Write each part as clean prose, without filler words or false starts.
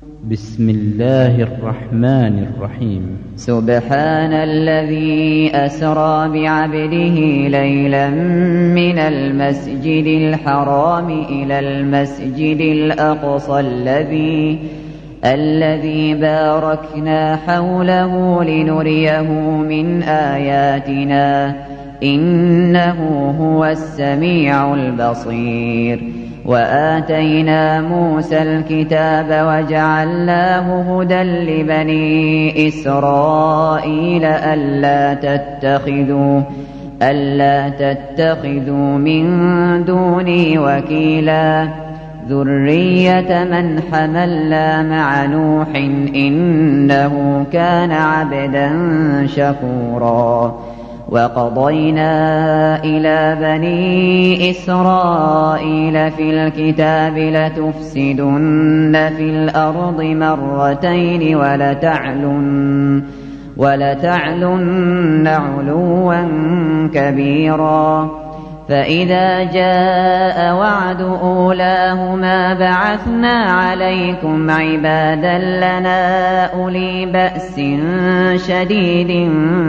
بسم الله الرحمن الرحيم. سبحان الذي أسرى بعبده ليلا من المسجد الحرام إلى المسجد الأقصى الذي باركنا حوله لنريه من آياتنا إنه هو السميع البصير. وآتينا موسى الكتاب وجعلناه هدى لبني إسرائيل ألا تتخذوا من دوني وكيلا ذرية من حملنا مع نوح إنه كان عبدا شكورا. وقضينا إلى بني إسرائيل في الكتاب لتفسدن في الأرض مرتين ولتعلن علوا كبيرا. فإذا جاء وعد أولاهما بعثنا عليكم عبادا لنا أولي بأس شديد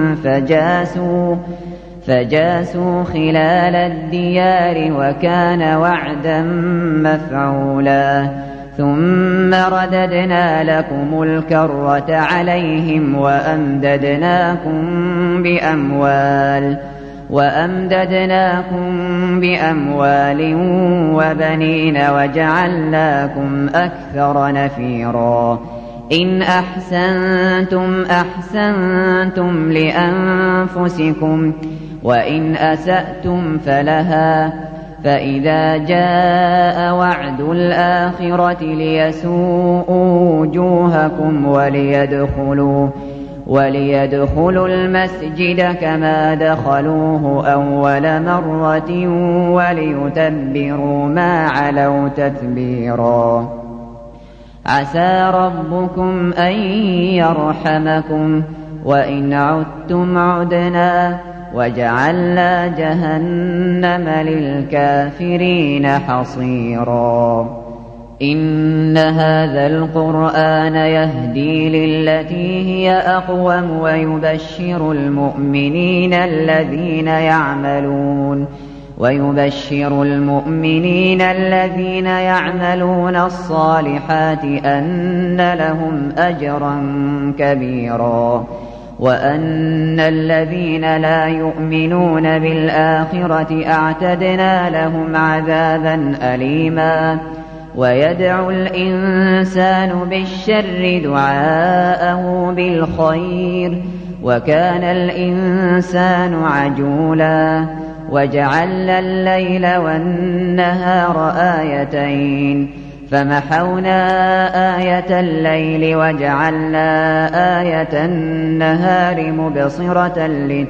فجاسوا خلال الديار وكان وعدا مفعولا. ثم رددنا لكم الكرة عليهم وأمددناكم بأموال وبنين وجعلناكم أكثر نفيرا. إن أحسنتم لأنفسكم وإن أسأتم فلها. فإذا جاء وعد الآخرة ليسوءوا وجوهكم وليدخلوا المسجد كما دخلوه أول مرة وليتبروا ما علوا تتبيرا. عسى ربكم أن يرحمكم وإن عدتم عدنا وجعلنا جهنم للكافرين حصيرا. إن هذا القرآن يهدي للتي هي أقوم ويبشر المؤمنين الذين يعملون الصالحات أن لهم أجرا كبيرا. وأن الذين لا يؤمنون بالآخرة أعتدنا لهم عذابا أليما. ويدعو الإنسان بالشر دعاءه بالخير وكان الإنسان عجولا. وجعلنا الليل والنهار آيتين فمحونا آية الليل وجعلنا آية النهار مبصرة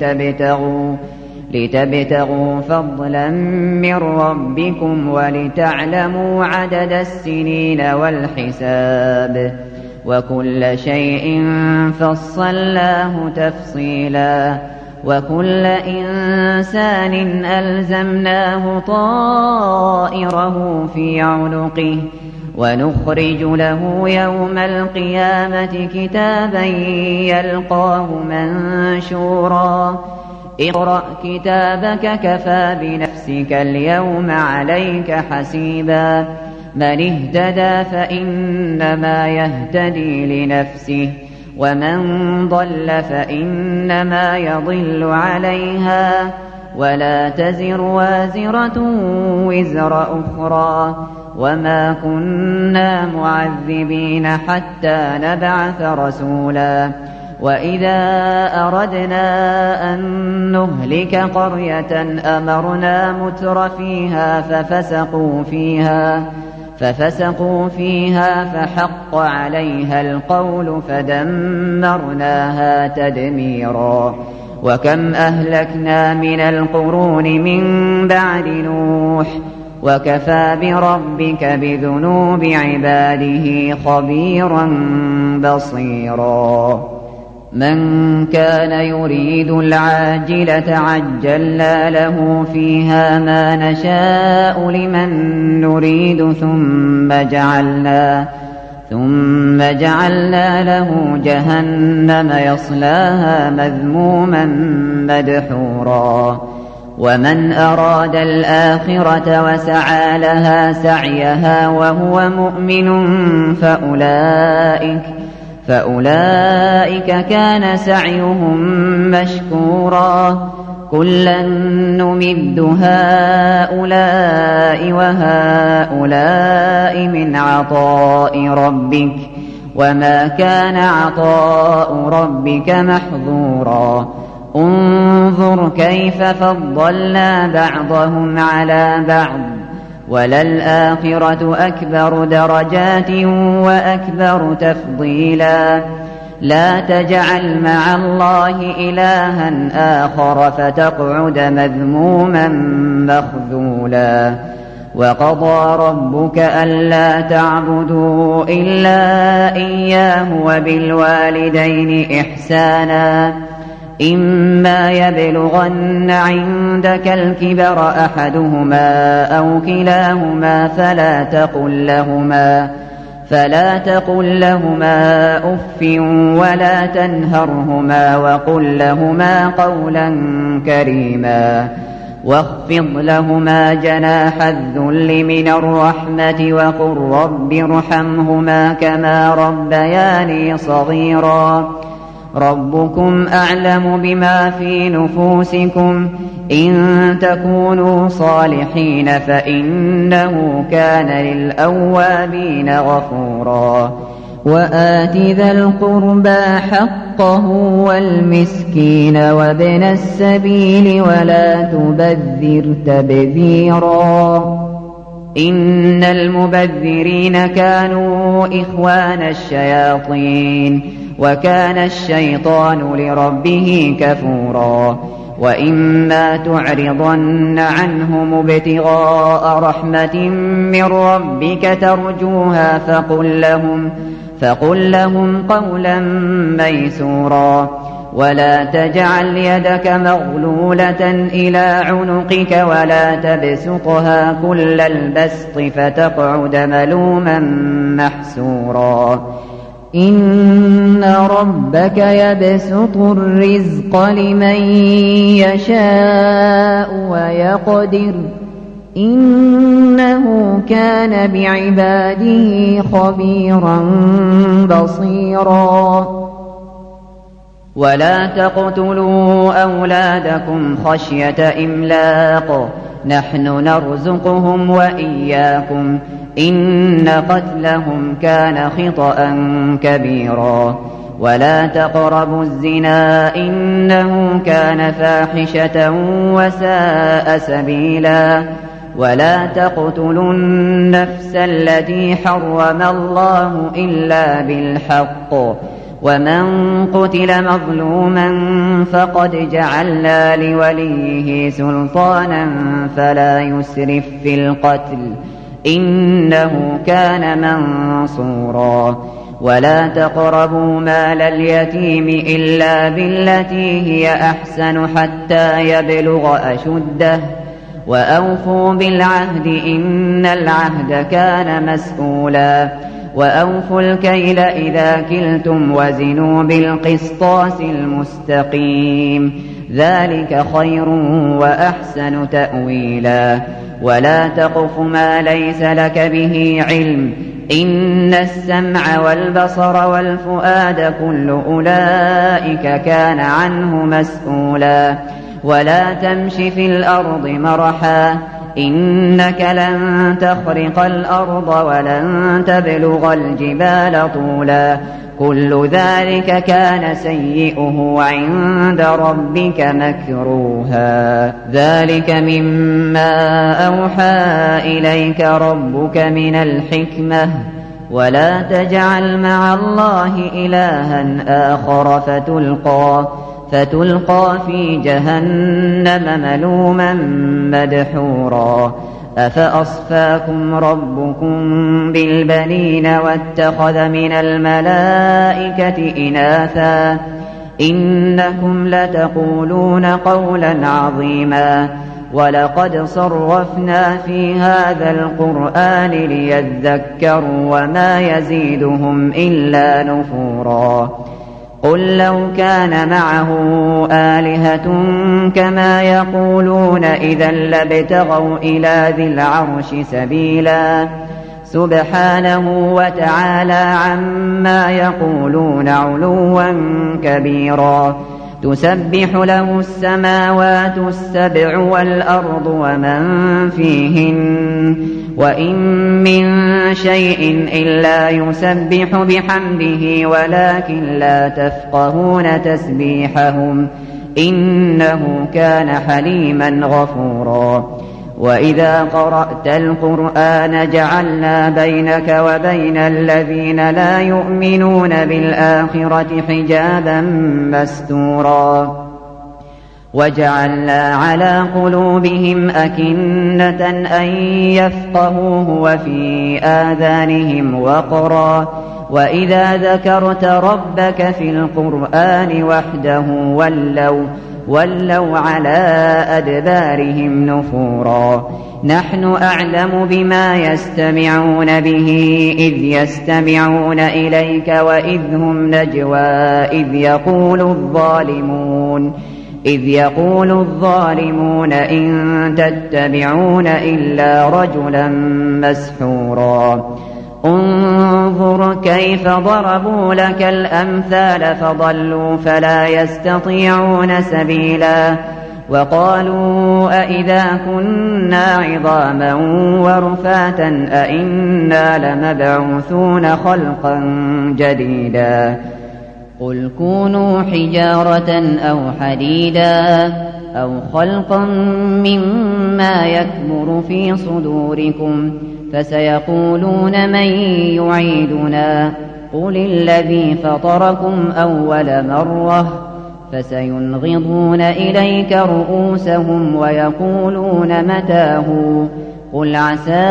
لتبتغوا فضلا من ربكم ولتعلموا عدد السنين والحساب وكل شيء فصلناه تفصيلا. وكل إنسان ألزمناه طائره في عنقه ونخرج له يوم القيامة كتابا يلقاه منشورا. اقرأ كتابك كفى بنفسك اليوم عليك حسيبا. من اهتدى فإنما يهتدي لنفسه ومن ضل فإنما يضل عليها ولا تزر وازرة وزر أخرى وما كنا معذبين حتى نبعث رسولا. وإذا أردنا أن نهلك قرية أمرنا متر فيها ففسقوا فيها فحق عليها القول فدمرناها تدميرا. وكم أهلكنا من القرون من بعد نوح وكفى بربك بذنوب عباده خبيرا بصيرا. من كان يريد العاجلة عجلنا له فيها ما نشاء لمن نريد ثم جعلنا له جهنم يصلاها مذموما مدحورا ومن أراد الآخرة وسعى لها سعيها وهو مؤمن فأولئك كان سعيهم مشكورا كلا نمد هؤلاء وهؤلاء من عطاء ربك وما كان عطاء ربك محظورا انظر كيف فضلنا بعضهم على بعض وللآخرة أكبر درجات وأكبر تفضيلا لا تجعل مع الله إلها آخر فتقعد مذموما مخذولا وقضى ربك ألا تعبدوا إلا إياه وبالوالدين إحسانا إما يبلغن عندك الكبر أحدهما أو كلاهما فلا تقل لهما أف ولا تنهرهما وقل لهما قولا كريما واخفض لهما جناح الذل من الرحمة وقل رب ارحمهما كما ربياني صغيرا ربكم أعلم بما في نفوسكم إن تكونوا صالحين فإنه كان للأوابين غفورا وآت ذا القربى حقه والمسكين وابن السبيل ولا تبذر تبذيرا إن المبذرين كانوا إخوان الشياطين وكان الشيطان لربه كفورا وإما تعرضن عنهم ابتغاء رحمة من ربك ترجوها فقل لهم قولا ميسورا ولا تجعل يدك مغلولة إلى عنقك ولا تبسطها كل البسط فتقعد ملوما محسورا إن ربك يبسط الرزق لمن يشاء ويقدر إنه كان بعباده خبيرا بصيرا ولا تقتلوا أولادكم خشية إملاق نحن نرزقهم وإياكم إن قتلهم كان خطأ كبيرا ولا تقربوا الزنا إنه كان فاحشة وساء سبيلا ولا تقتلوا النفس التي حرم الله إلا بالحق ومن قتل مظلوما فقد جعلنا لوليه سلطانا فلا يسرف في القتل إنه كان منصورا ولا تقربوا مال اليتيم إلا بالتي هي أحسن حتى يبلغ أشده وأوفوا بالعهد إن العهد كان مسؤولا وأوفوا الكيل إذا كلتم وزنوا بالقسطاس المستقيم ذلك خير وأحسن تأويلا ولا تقف ما ليس لك به علم إن السمع والبصر والفؤاد كل أولئك كان عنه مسؤولا ولا تمش في الأرض مرحا إنك لن تخرق الأرض ولن تبلغ الجبال طولا كل ذلك كان سيئه عند ربك مكروها ذلك مما أوحى إليك ربك من الحكمة ولا تجعل مع الله إلها آخر فتلقى في جهنم ملوما مدحورا أفأصفاكم ربكم بالبنين واتخذ من الملائكة إناثا إنكم لتقولون قولا عظيما ولقد صرفنا في هذا القرآن ليذكروا وما يزيدهم إلا نفورا قل لو كان معه آلهة كما يقولون إذا لابتغوا إلى ذي العرش سبيلا سبحانه وتعالى عما يقولون علوا كبيرا تسبح له السماوات السبع والأرض ومن فيهن وإن من شيء إلا يسبح بحمده ولكن لا تفقهون تسبيحهم إنه كان حليما غفورا وإذا قرأت القرآن جعلنا بينك وبين الذين لا يؤمنون بالآخرة حجابا مستورا وجعلنا على قلوبهم أكنة أن يفقهوه وفي آذانهم وقرا وإذا ذكرت ربك في القرآن وحده ولوا على أدبارهم نفورا نحن أعلم بما يستمعون به إذ يستمعون إليك وإذ هم نجوى إذ يقول الظالمون إن تتبعون إلا رجلا مسحورا انظر كيف ضربوا لك الأمثال فضلوا فلا يستطيعون سبيلا وقالوا أئذا كنا عظاما ورفاتا أئنا لمبعوثون خلقا جديدا قل كونوا حجارة أو حديدا أو خلقا مما يكبر في صدوركم فسيقولون من يعيدنا قل الذي فطركم أول مرة فسينغضون إليك رؤوسهم ويقولون متاه قل عسى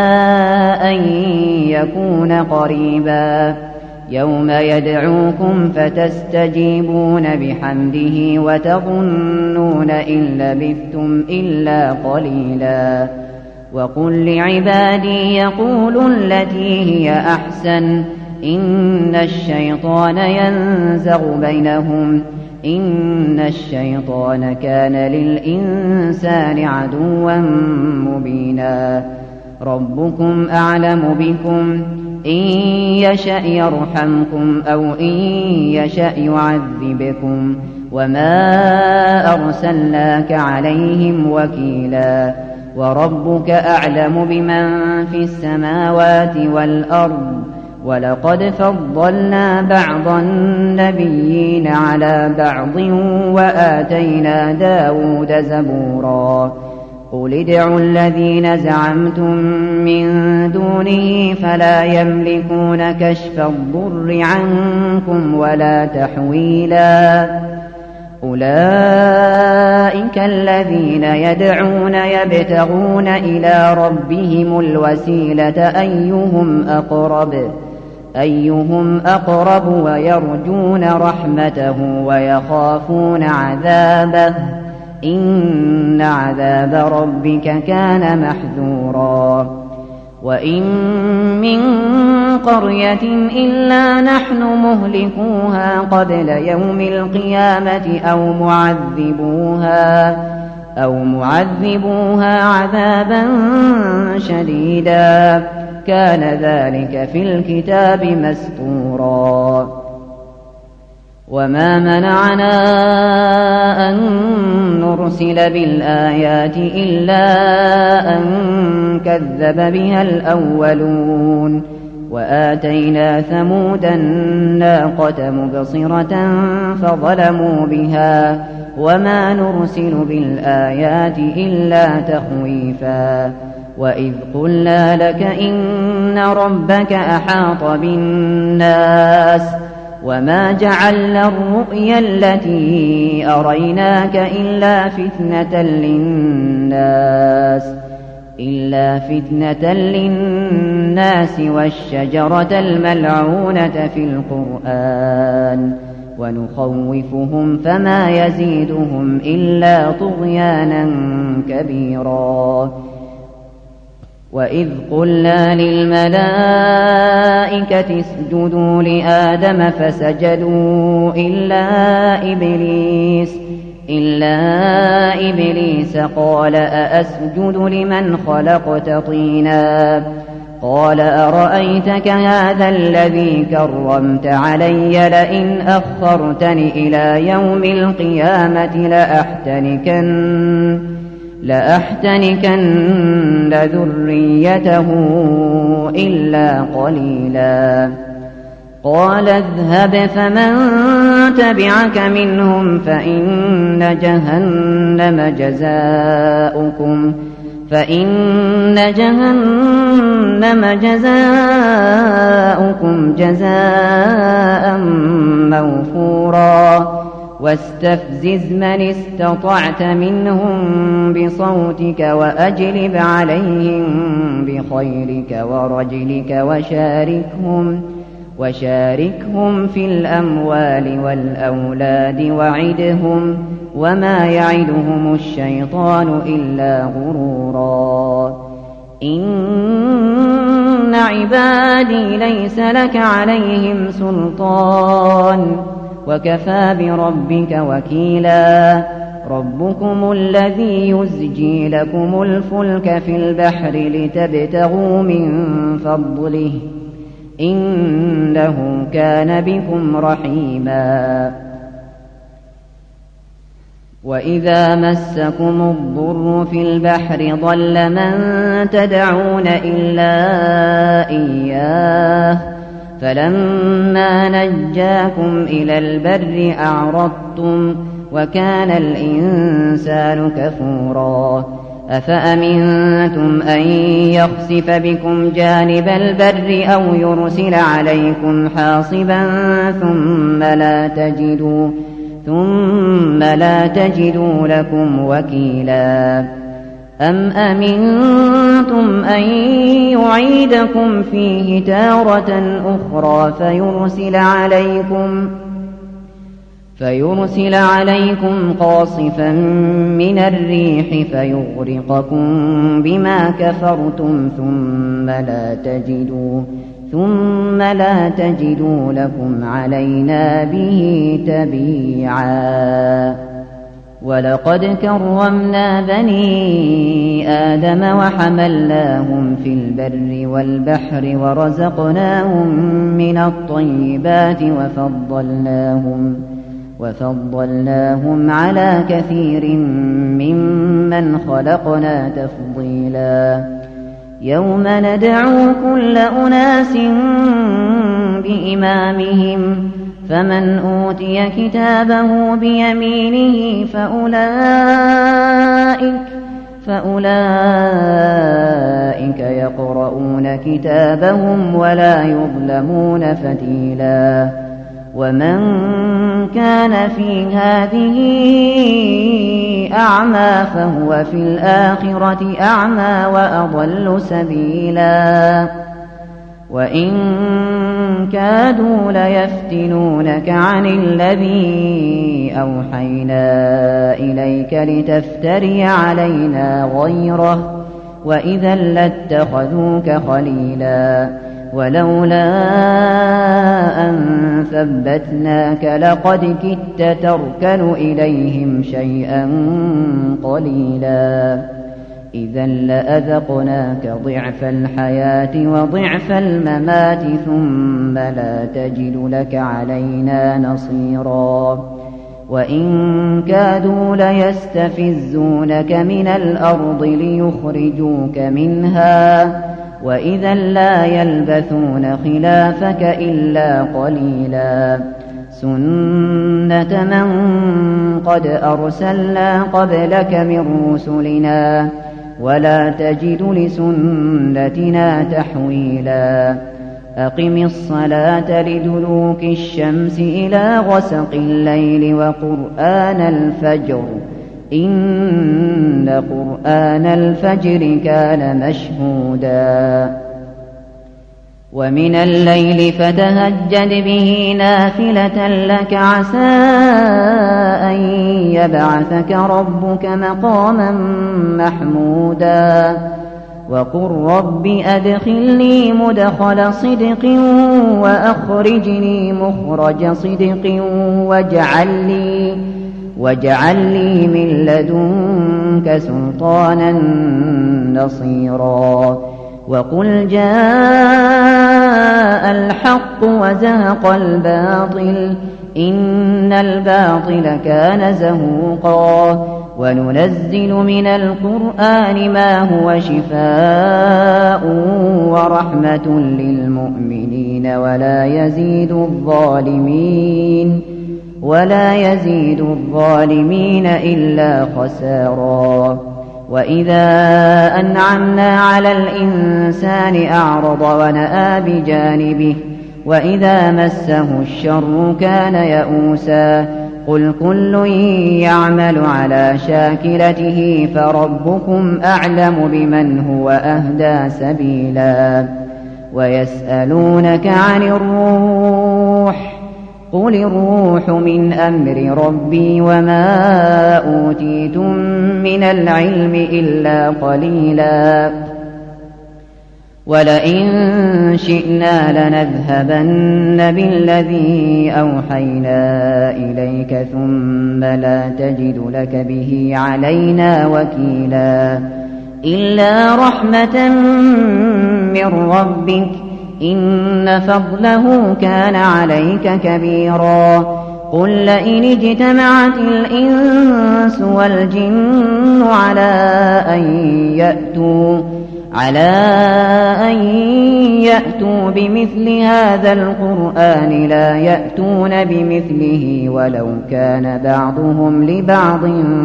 أن يكون قريبا يوم يدعوكم فتستجيبون بحمده وتظنون إن لبثتم إلا قليلا وقل لعبادي يقولوا التي هي أحسن إن الشيطان ينزغ بينهم إن الشيطان كان للإنسان عدوا مبينا ربكم أعلم بكم إن يشأ يرحمكم أو إن يشأ يعذبكم وما أرسلناك عليهم وكيلا وربك أعلم بمن في السماوات والأرض ولقد فضلنا بعض النبيين على بعض وآتينا داود زبورا قل ادعوا الذين زعمتم من دونه فلا يملكون كشف الضر عنكم ولا تحويلا أولئك الذين يدعون يبتغون إلى ربهم الوسيلة أيهم أقرب ويرجون رحمته ويخافون عذابه إن عذاب ربك كان محذورا وإن من قرية إلا نحن مهلكوها قبل يوم القيامة أو معذبوها عذابا شديدا كان ذلك في الكتاب مسطورا وما منعنا أن نرسل بالآيات إلا أن كذب بها الأولون وآتينا ثمود الناقة مبصرة فظلموا بها وما نرسل بالآيات إلا تخويفا وإذ قلنا لك إن ربك أحاط بالناس وما جعلنا الرؤيا التي أريناك إلا فتنة للناس والشجرة الملعونة في القرآن ونخوفهم فما يزيدهم إلا طغيانا كبيرا. وإذ قلنا للملائكة اسجدوا لآدم فسجدوا إلا إبليس قال أأسجد لمن خلقت طينا قال أرأيتك هذا الذي كرمت علي لئن أخرتني إلى يوم القيامة لأحتنكن ذريته إلا قليلا. قال اذهب فمن تبعك منهم فإن جهنم جزاؤكم جزاء موفورا. واستفزز من استطعت منهم بصوتك وأجلب عليهم بخيرك ورجلك وشاركهم في الأموال والأولاد وعدهم وما يعدهم الشيطان إلا غرورا. إن عبادي ليس لك عليهم سلطان وكفى بربك وكيلا. ربكم الذي يزجي لكم الفلك في البحر لتبتغوا من فضله إنه كان بكم رحيما. وإذا مسكم الضر في البحر ضل من تدعون إلا إياه فلما نجاكم إلى البر أعرضتم وكان الإنسان كفورا. أفأمنتم أن يخسف بكم جانب البر أو يرسل عليكم حاصبا ثم لا تجدوا لكم وكيلا. أم أمنتم أن يعيدكم فيه تارة أخرى فيرسل عليكم قاصفا من الريح فيغرقكم بما كفرتم ثم لا تجدوا لكم علينا به تبيعا. ولقد كرمنا بني آدم وحملناهم في البر والبحر ورزقناهم من الطيبات وفضلناهم على كثير ممن خلقنا تفضيلا. يوم ندعو كل أناس بإمامهم فمن أوتي كتابه بيمينه فأولئك يقرؤون كتابهم ولا يظلمون فتيلا. ومن كان في هذه أعمى فهو في الآخرة أعمى وأضل سبيلا. وإن كادوا ليفتنونك عن الذي أوحينا إليك لتفتري علينا غيره وإذا لاتخذوك خليلا. ولولا أن ثبتناك لقد كدت تركن إليهم شيئا قليلا. إذا لأذقناك ضعف الحياة وضعف الممات ثم لا تجد لك علينا نصيرا. وإن كادوا ليستفزونك من الأرض ليخرجوك منها وإذا لا يلبثون خلافك إلا قليلا. سنة من قد أرسلنا قبلك من رسلنا ولا تجد لسنتنا تحويلا. أقم الصلاة لدلوك الشمس إلى غسق الليل وقرآن الفجر إن قرآن الفجر كان مشهودا. ومن الليل فتهجد به نافلة لك عسى أن يبعثك ربك مقاما محمودا وقل رب أدخلني مدخل صدق وأخرجني مخرج صدق واجعل لي من لدنك سلطانا نصيرا وقل جاء الحق وزهق الباطل إن الباطل كان زهوقا وننزل من القرآن ما هو شفاء ورحمة للمؤمنين ولا يزيد الظالمين إلا خسارا وإذا أنعمنا على الإنسان أعرض ونأى بجانبه وإذا مسه الشر كان يئوسا قل كل يعمل على شاكلته فربكم أعلم بمن هو أهدى سبيلا ويسألونك عن الروح قل الروح من أمر ربي وما أوتيتم من العلم إلا قليلا ولئن شئنا لنذهبن بالذي أوحينا إليك ثم لا تجد لك به علينا وكيلا إلا رحمة من ربك إن فضله كان عليك كبيرا قل لئن اجتمعت الإنس والجن على أن يأتوا بمثل هذا القرآن لا يأتون بمثله ولو كان بعضهم لبعض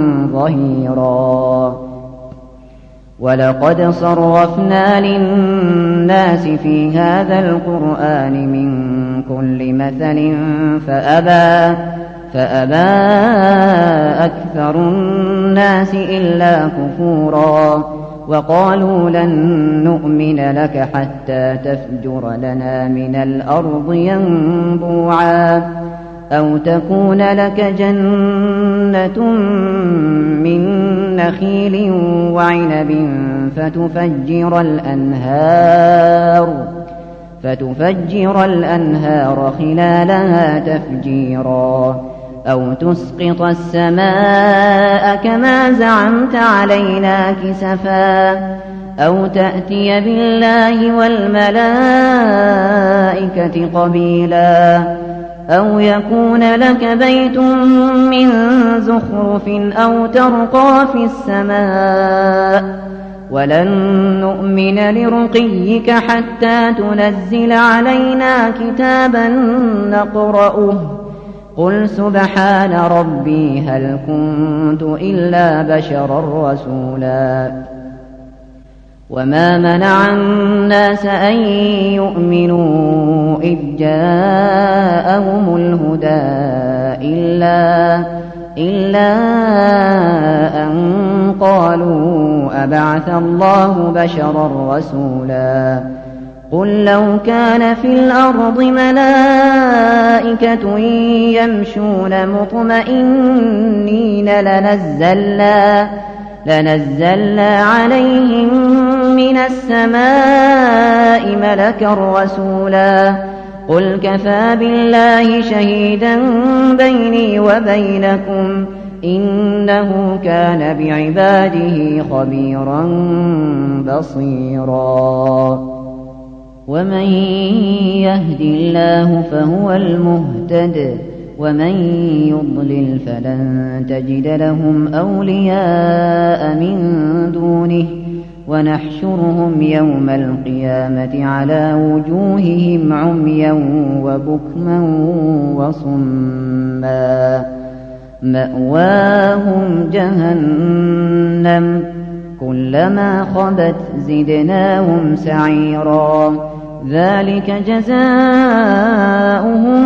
ظهيرا ولقد صرفنا للناس في هذا القرآن من كل مثل فأبى أكثر الناس إلا كفورا وقالوا لن نؤمن لك حتى تفجر لنا من الأرض ينبوعا أو تكون لك جنة من نخيل وعنب فتفجر الأنهار خلالها تفجيرا أو تسقط السماء كما زعمت علينا كسفا أو تأتي بالله والملائكة قبيلا أو يكون لك بيت من زخرف أو ترقى في السماء ولن نؤمن لرقيك حتى تنزل علينا كتابا نقرأه قل سبحان ربي هل كنت إلا بشرا رسولا وما منع الناس أن يؤمنوا إذ جاءهم الهدى إلا أن قالوا أبعث الله بشرا رسولا قل لو كان في الأرض ملائكة يمشون مطمئنين لنزلنا عليهم من السماء ملكا رسولا قل كفى بالله شهيدا بيني وبينكم إنه كان بعباده خبيرا بصيرا ومن يهد الله فهو المهتد ومن يضلل فلن تجد لهم أولياء من دونه ونحشرهم يوم القيامة على وجوههم عميا وبكما وصما مأواهم جهنم كلما خبت زدناهم سعيرا ذلك جزاؤهم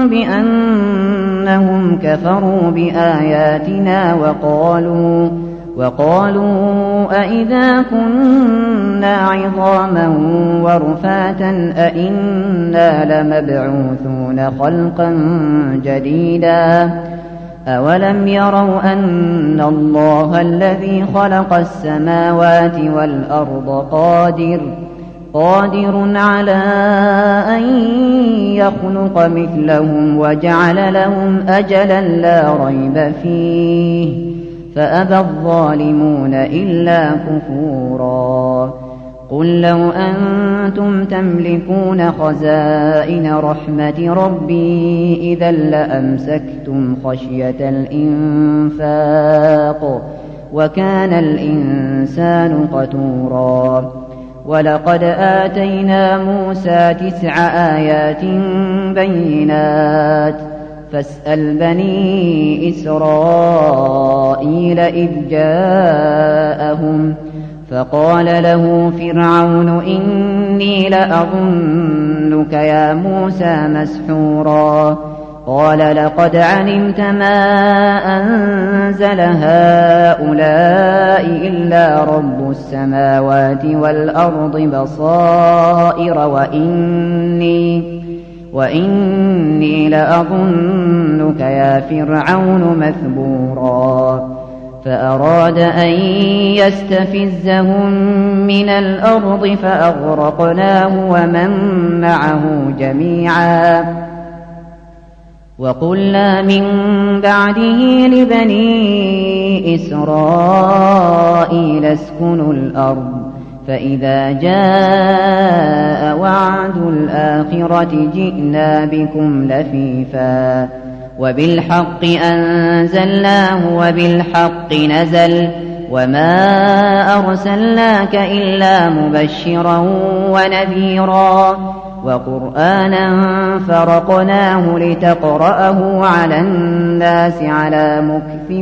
بأنهم كفروا بآياتنا وقالوا أئذا كنا عظاما ورفاتا أئنا لمبعوثون خلقا جديدا أولم يروا أن الله الذي خلق السماوات والأرض قادر على أن يخلق مثلهم وجعل لهم أجلا لا ريب فيه فأبى الظالمون إلا كفورا قل لو أنتم تملكون خزائن رحمة ربي إذا لأمسكتم خشية الإنفاق وكان الإنسان قتورا ولقد آتينا موسى 9 آيات بينات فاسأل بني إسرائيل إذ جاءهم فقال له فرعون إني لأظنك يا موسى مسحورا قال لقد علمت ما أنزل هؤلاء إلا رب السماوات والأرض بصائر وإني لأظنك يا فرعون مثبورا فأراد أن يستفزهم من الأرض فأغرقناه ومن معه جميعا وقلنا من بعده لبني إسرائيل اسكنوا الأرض فإذا جاء وعد الآخرة جئنا بكم لفيفا وبالحق أنزلناه وبالحق نزل وما أرسلناك إلا مبشرا ونذيرا وقرآنا فرقناه لتقرأه على الناس على مكث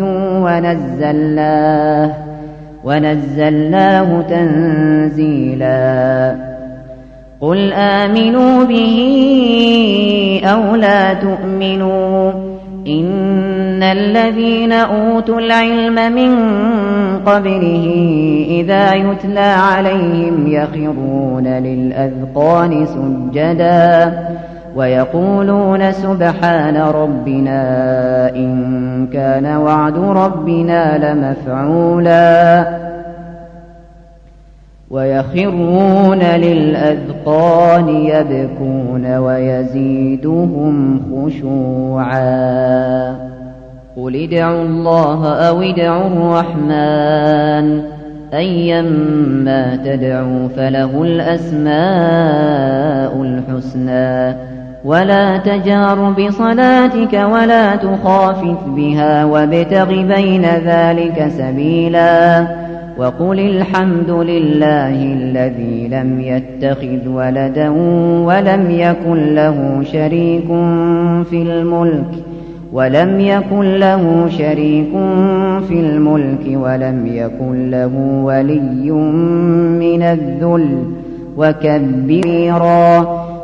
ونزلناه تنزيلا قل آمنوا به أو لا تؤمنوا إن الذين أوتوا العلم من قبله إذا يتلى عليهم يخرون للأذقان سجدا ويقولون سبحان ربنا إن كان وعد ربنا لمفعولا ويخرون للأذقان يبكون ويزيدهم خشوعا قل ادعوا الله أو ادعوا الرحمن أيما تدعوا فله الأسماء الحسنى ولا تجهر بصلاتك ولا تخافت بها وابتغ بين ذلك سبيلا وقل الحمد لله الذي لم يتخذ ولدا ولم يكن له شريك في الملك ولم يكن له ولي من الذل وكبره